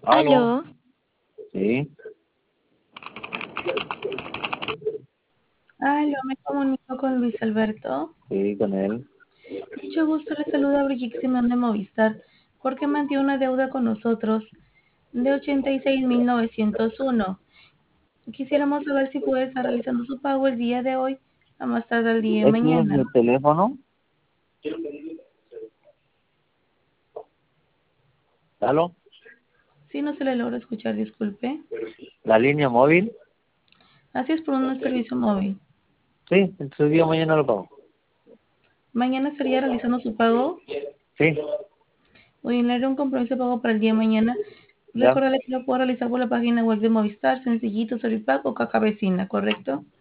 Aló, Aló, sí, aló, me comunico con Luis Alberto. sí, con él. Mucho gusto, le saluda Brigitte Simón de Movistar, porque mantiene una deuda con nosotros de 86.901. Quisiéramos saber si puede estar realizando su pago el día de hoy, a más tardar el día de Este es mañana. mi teléfono. Aló, Si no se le logra escuchar, disculpe. la línea móvil. Así es por un servicio móvil. Sí, el día de mañana lo pago. Mañana estaría realizando su pago. Sí, Hoy le haré un compromiso de pago para el día de mañana. ya, Recuerda que lo puedo realizar por la página web de Movistar, sencillito, Solipago o Caja Vecina, ¿correcto?